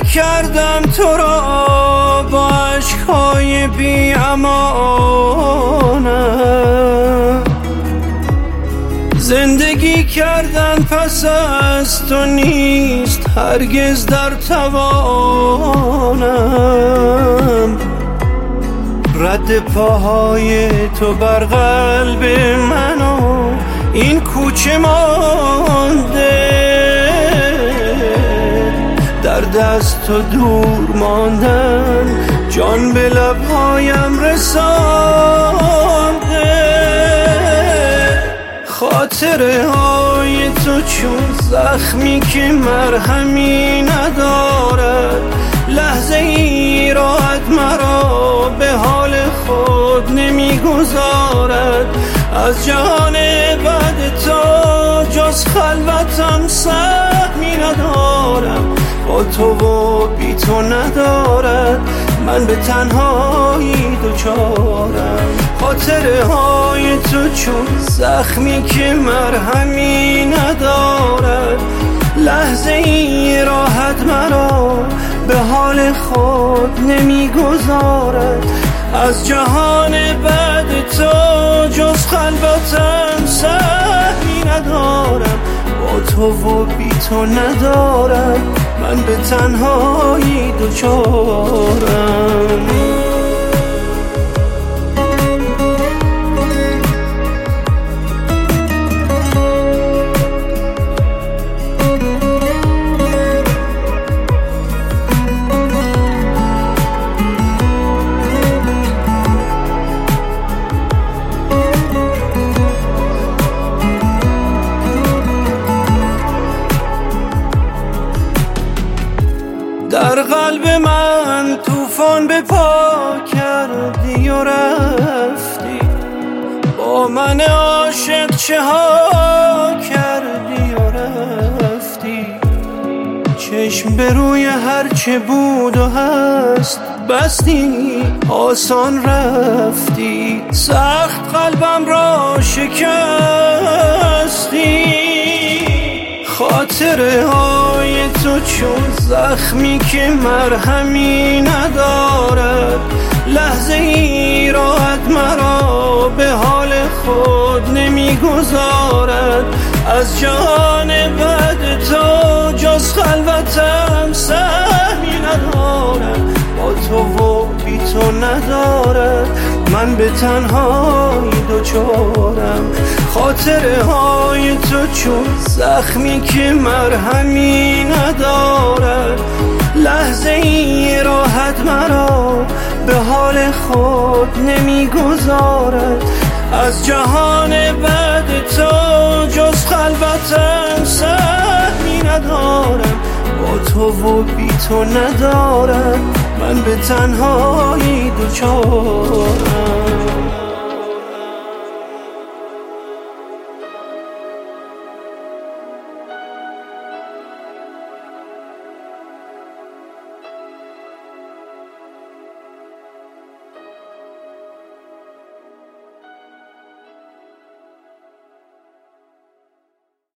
کردم تو را با عشقهای بی امانم، زندگی کردن پس از تو نیست هرگز در توانم. رد پاهای تو بر قلب من و این کوچه مانده، در دست تو دور ماندن جان به لبهایم رسانده. خاطره های تو چون زخمی که مرهمی ندارد، لحظه ای راحت مرا به حال خود نمیگذارد. از جهان بعد تو جز خلوتم سهمی ندارم، با تو و بی تو ندارد من به تنهایی دوچارم. خاطره های تو چون زخمی که مرهمی ندارد، لحظه ای راحت مرا به حال خود نمیگذارد. از جهان بعد تو جز خلوتم سهمی ندارم، با تو و بی تو ندارد من به تنهایی دوچارم. در قلب من طوفان به پا کردی و رفتی، با من عاشق چه ها کردی و رفتی. چشم به روی هر چه بود و هست بستی، آسان رفتی، سخت قلبم را شکستی. خاطره های تو چون زخمی که مرهمی ندارد، لحظه ای راحت مرا به حال خود نمیگذارد. از جهان بعد تو جز خلوتم سهمی ندارم، با تو و بی تو ندارد من به تنهایی دوچارم. خاطره های تو چون زخمی که مرهمی ندارد، لحظه ای راحت مرا به حال خود نمیگذارد. از جهان بعد تو جز خلوتم سهمی ندارم، با تو و بی تو ندارد من به تنهایی دوچارم.